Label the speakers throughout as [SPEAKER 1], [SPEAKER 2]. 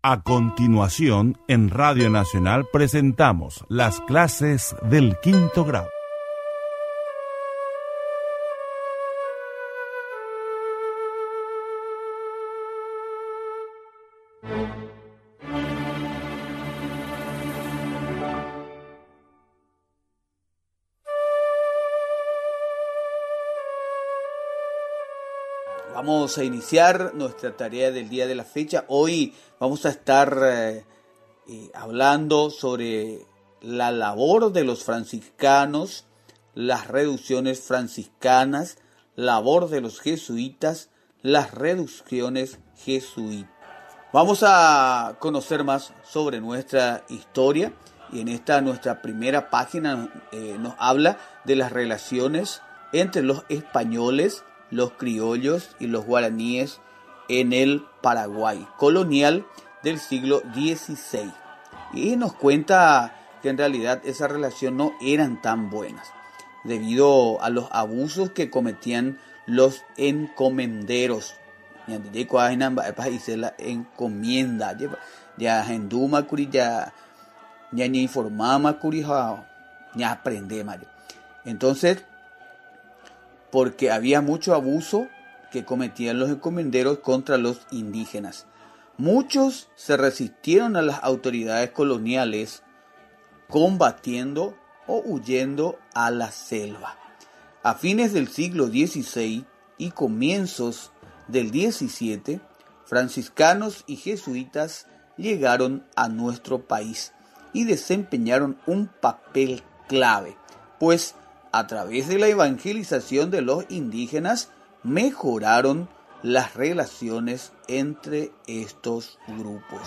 [SPEAKER 1] A continuación, en Radio Nacional presentamos las clases del quinto grado.
[SPEAKER 2] Vamos a iniciar nuestra tarea del día de la fecha. Hoy vamos a estar hablando sobre la labor de los franciscanos, las reducciones franciscanas, labor de los jesuitas, las reducciones jesuitas. Vamos a conocer más sobre nuestra historia y en esta nuestra primera página nos habla de las relaciones entre los españoles, los criollos y los guaraníes en el Paraguay colonial del siglo XVI. Y nos cuenta que en realidad esa relación no eran tan buenas, debido a los abusos que cometían los encomenderos. La encomienda, ya enduma curi ya ni informama curi ya aprende. Entonces, porque había mucho abuso que cometían los encomenderos contra los indígenas. Muchos se resistieron a las autoridades coloniales combatiendo o huyendo a la selva. A fines del siglo XVI y comienzos del XVII, franciscanos y jesuitas llegaron a nuestro país y desempeñaron un papel clave, pues a través de la evangelización de los indígenas, mejoraron las relaciones entre estos grupos.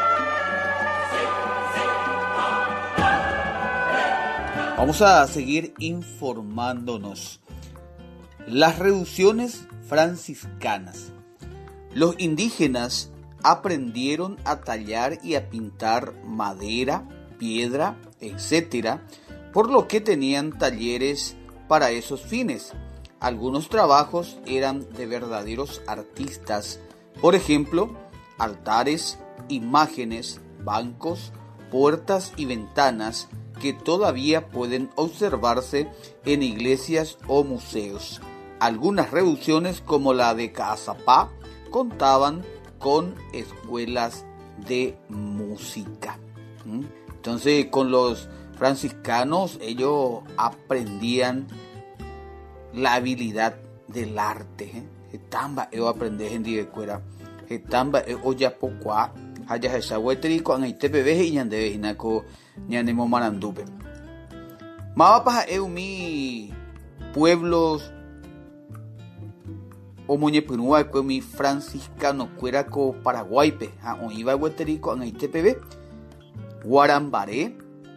[SPEAKER 2] Vamos a seguir informándonos. Las reducciones franciscanas. Los indígenas aprendieron a tallar y a pintar madera, piedra, etc., por lo que tenían talleres para esos fines. Algunos trabajos eran de verdaderos artistas, por ejemplo, altares, imágenes, bancos, puertas y ventanas que todavía pueden observarse en iglesias o museos. Algunas reducciones, como la de Caazapá, contaban con escuelas de música. Entonces, con los franciscanos, ellos aprendían la habilidad del arte. Etamba yo aprendí en divecuera. Etamba oya pocoa. Haya esa hueterico en el TPB y ñande inaco ñanemo marandupe. Mapa mi pueblos o muñepinua con mi franciscano cueraco paraguaype. O iba hueterico en el TPB. Guarambaré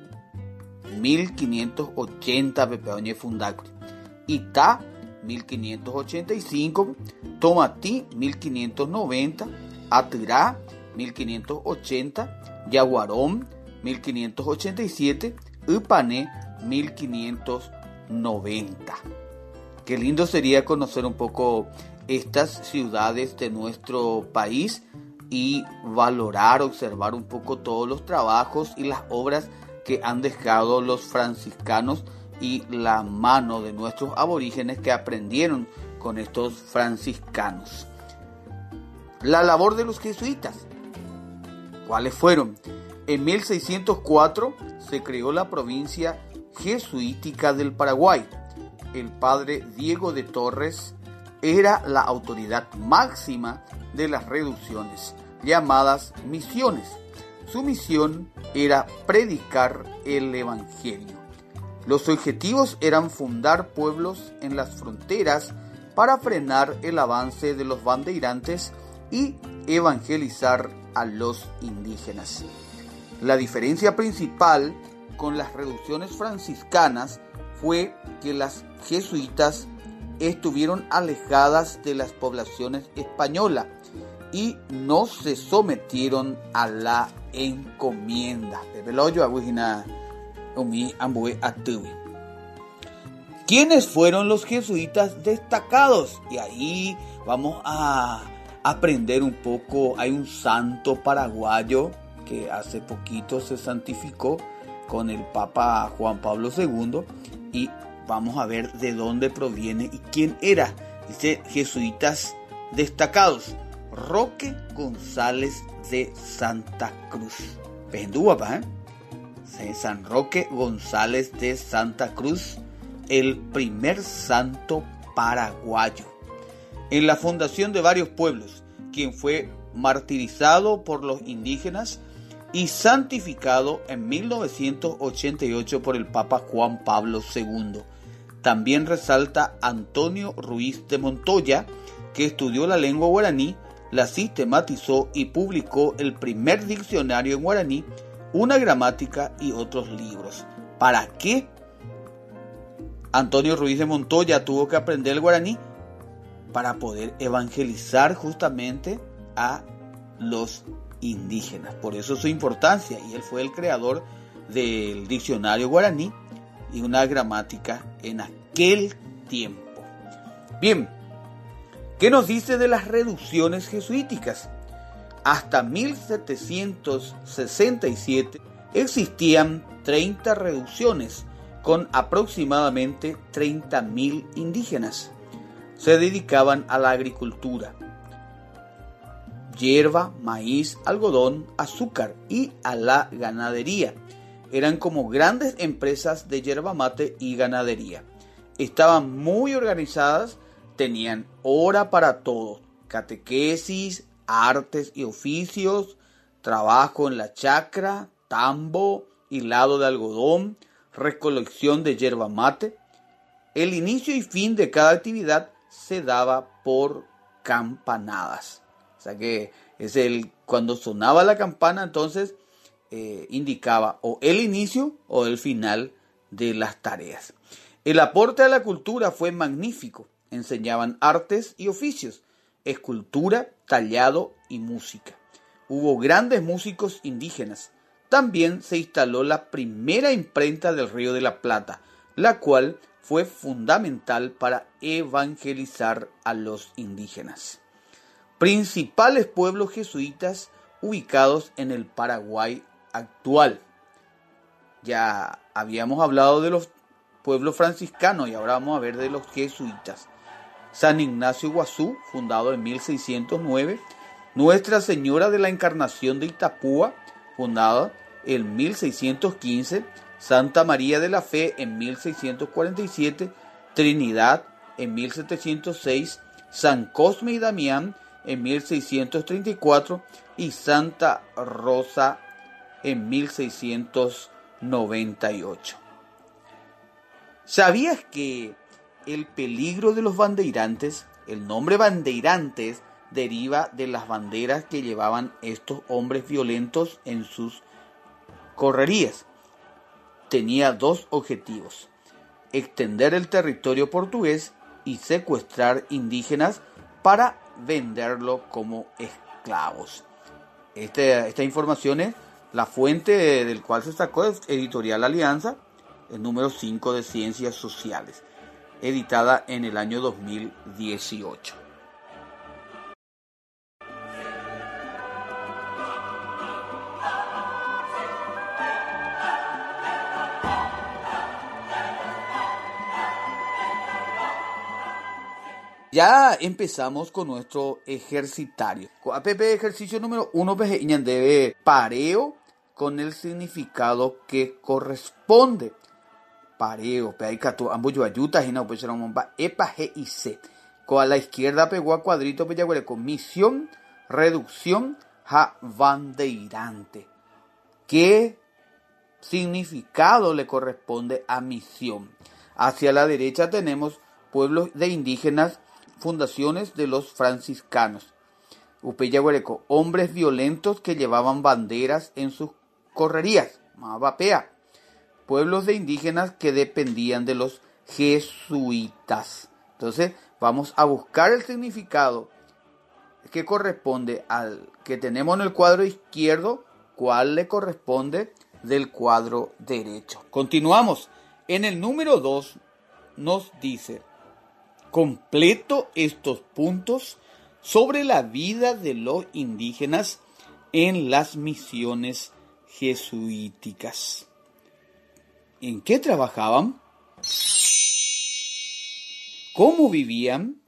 [SPEAKER 2] 1580 pepeoñe fundacri, Itá 1585, Tomatí 1590, Atirá 1580, Yaguarón 1587, Ipané 1590. Qué lindo sería conocer un poco estas ciudades de nuestro país y valorar, observar un poco todos los trabajos y las obras que han dejado los franciscanos y la mano de nuestros aborígenes que aprendieron con estos franciscanos. La labor de los jesuitas. ¿Cuáles fueron? En 1604 se creó la provincia jesuítica del Paraguay. El padre Diego de Torres era la autoridad máxima de las reducciones, llamadas misiones. Su misión era predicar el evangelio. Los objetivos eran fundar pueblos en las fronteras para frenar el avance de los bandeirantes y evangelizar a los indígenas. La diferencia principal con las reducciones franciscanas fue que las jesuitas estuvieron alejadas de las poblaciones españolas y no se sometieron a la encomienda. ¿Quiénes fueron los jesuitas destacados? Y ahí vamos a aprender un poco. Hay un santo paraguayo que hace poquito se santificó con el Papa Juan Pablo II y vamos a ver de dónde proviene y quién era. Dice jesuitas destacados: Roque González de Santa Cruz. Pendúa, San Roque González de Santa Cruz, el primer santo paraguayo. En la fundación de varios pueblos, quien fue martirizado por los indígenas y santificado en 1988 por el Papa Juan Pablo II. También resalta Antonio Ruiz de Montoya, que estudió la lengua guaraní, la sistematizó y publicó el primer diccionario en guaraní, una gramática y otros libros. ¿Para qué Antonio Ruiz de Montoya tuvo que aprender el guaraní? Para poder evangelizar justamente a los indígenas. Por eso su importancia, y él fue el creador del diccionario guaraní y una gramática en aquel tiempo. Bien, ¿qué nos dice de las reducciones jesuíticas? Hasta 1767 existían 30 reducciones con aproximadamente 30.000 indígenas. Se dedicaban a la agricultura, hierba, maíz, algodón, azúcar y a la ganadería. Eran como grandes empresas de yerba mate y ganadería. Estaban muy organizadas, tenían hora para todo: catequesis, artes y oficios, trabajo en la chacra, tambo, hilado de algodón, recolección de yerba mate. El inicio y fin de cada actividad se daba por campanadas. O sea que cuando sonaba la campana, entonces indicaba o el inicio o el final de las tareas. El aporte a la cultura fue magnífico. Enseñaban artes y oficios, escultura, tallado y música. Hubo grandes músicos indígenas. También se instaló la primera imprenta del Río de la Plata, la cual fue fundamental para evangelizar a los indígenas. Principales pueblos jesuitas ubicados en el Paraguay actual. Ya habíamos hablado de los pueblos franciscanos y ahora vamos a ver de los jesuitas. San Ignacio Iguazú, fundado en 1609. Nuestra Señora de la Encarnación de Itapúa, fundada en 1615. Santa María de la Fe en 1647, Trinidad en 1706, San Cosme y Damián en 1634 y Santa Rosa en 1698. ¿Sabías que el peligro de los bandeirantes, el nombre bandeirantes, deriva de las banderas que llevaban estos hombres violentos en sus correrías? Tenía dos objetivos: extender el territorio portugués y secuestrar indígenas para venderlo como esclavos. Esta información es la fuente del cual se sacó, es Editorial Alianza, el número 5 de Ciencias Sociales, editada en el año 2018. Ya empezamos con nuestro ejercitario. APP ejercicio número 1 debe pareo con el significado que corresponde. Pareo, peaicatu, ambos ayutas y no pues era un epa g y c. Con a la izquierda pegó a cuadrito con misión, reducción, ja bandeirante. ¿Qué significado le corresponde a misión? Hacia la derecha tenemos pueblos de indígenas, fundaciones de los franciscanos. Upeyaguareco, hombres violentos que llevaban banderas en sus correrías. Mabapea, pueblos de indígenas que dependían de los jesuitas. Entonces vamos a buscar el significado que corresponde al que tenemos en el cuadro izquierdo, cuál le corresponde del cuadro derecho. Continuamos. En el número 2 nos dice: completo estos puntos sobre la vida de los indígenas en las misiones jesuíticas. ¿En qué trabajaban? ¿Cómo vivían?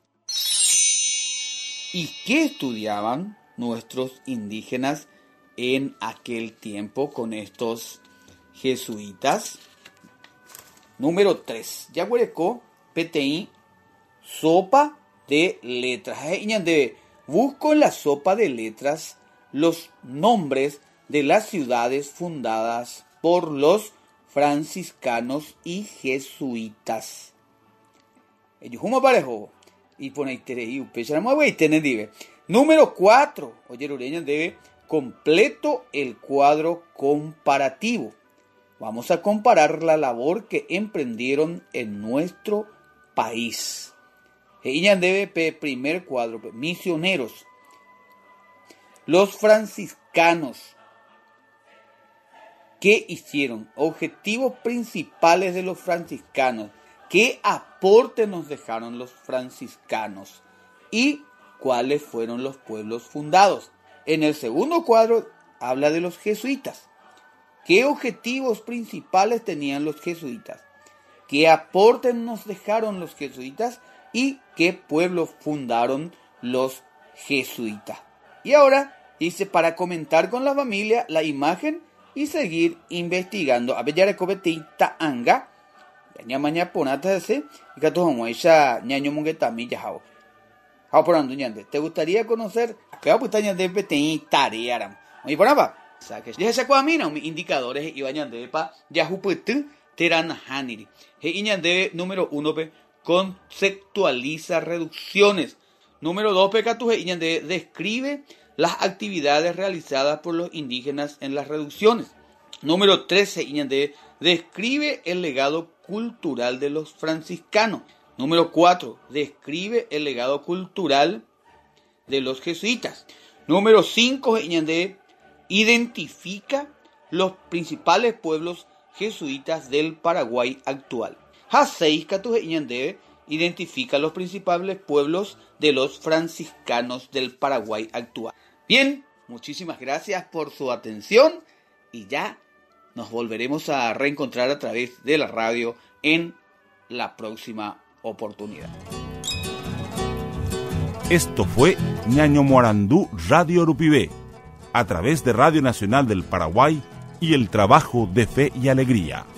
[SPEAKER 2] ¿Y qué estudiaban nuestros indígenas en aquel tiempo con estos jesuitas? Número 3. Yaguarecó, PTI, sopa de letras. Busco en la sopa de letras los nombres de las ciudades fundadas por los franciscanos y jesuitas. Ellos como parejo y pone Número 4. Oye, Ureña debe completo el cuadro comparativo. Vamos a comparar la labor que emprendieron en nuestro país. Ella debe primer cuadro, misioneros. Los franciscanos, ¿qué hicieron? Objetivos principales de los franciscanos. ¿Qué aporte nos dejaron los franciscanos? ¿Y cuáles fueron los pueblos fundados? En el segundo cuadro habla de los jesuitas. ¿Qué objetivos principales tenían los jesuitas? ¿Qué aporte nos dejaron los jesuitas? ¿Y qué pueblo fundaron los jesuitas? Y ahora dice, para comentar con la familia la imagen y seguir investigando. A ver, ya recobetita anga. Ya mañana ponata ese. Y que todos vamos a echar ñaño mongetami ya jao. Jao por ando ñande. ¿Te gustaría conocer? Acá pues ñande peten tarea. Oye, por apa. Saque. Ya se cuamina un indicadores y ñande pa ya jupetu teran haniri. He ñande número 1 pe conceptualiza reducciones. Número 2 pe catu he ñande describe las actividades realizadas por los indígenas en las reducciones. Número 13, describe el legado cultural de los franciscanos. Número 4, describe el legado cultural de los jesuitas. Número 5, identifica los principales pueblos jesuitas del Paraguay actual. A6, identifica los principales pueblos de los franciscanos del Paraguay actual. Bien, muchísimas gracias por su atención y ya nos volveremos a reencontrar a través de la radio en la próxima oportunidad.
[SPEAKER 1] Esto fue Ñaño Morandú Radio Urupibé, a través de Radio Nacional del Paraguay y el trabajo de fe y alegría.